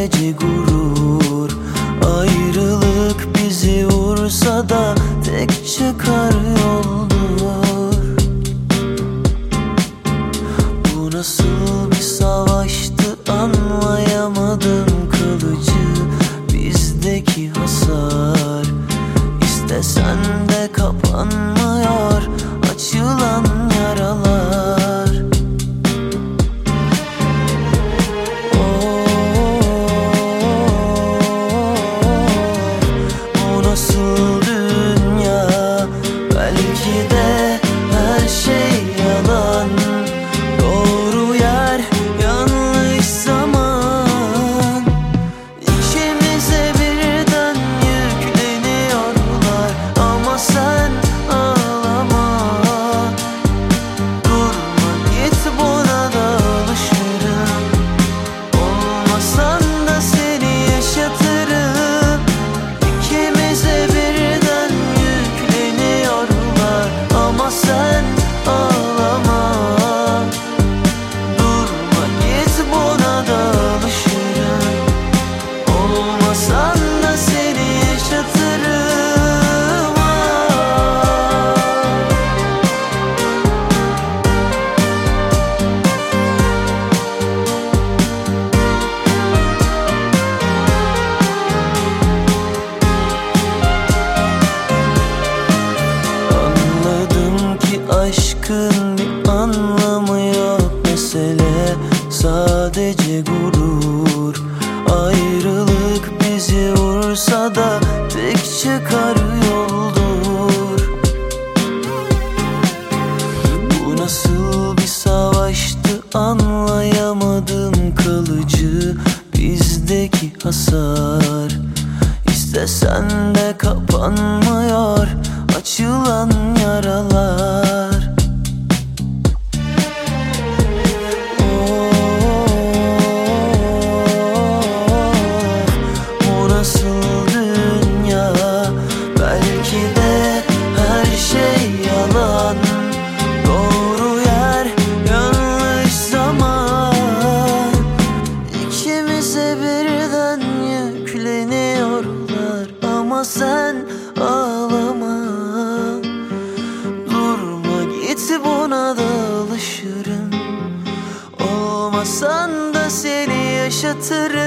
sadece gurur. Ayrılık bizi vursa da tek çıkar yoldur. Bu nasıl bir savaştı anlayamadım, kılıcı bizdeki hasar. İstesen de kapanmıyor açılan yaralar. Bu nasıl dünya? Belki de her şey yalan. Doğru yer, yanlış zaman. İkimize birden yükleniyorlar. Ama sen ağlama, durma git, buna da alışırım. Olmasan da seni yaşatırım. İkimize birden yükleniyorlar. Ama sen ağlama, durma git, buna da alışırım. Olmasan da seni yaşatırım. Anladım ki aşkın bir anlamı yok. Mesele sadece gurur. Ayrılık bizi vursa da tek çıkar yoldur. Bu nasıl bir savaştı anlayamadım, kalıcı bizdeki hasar. İstesen de kapanmıyor açılan yaralar. Bu nasıl dünya? Belki de her şey yalan. Doğru yer, yanlış zaman. İkimize birden yükleniyorlar. Ama sen ağlama, durma git, buna da alışırım. Olmasan da seni yaşatırım.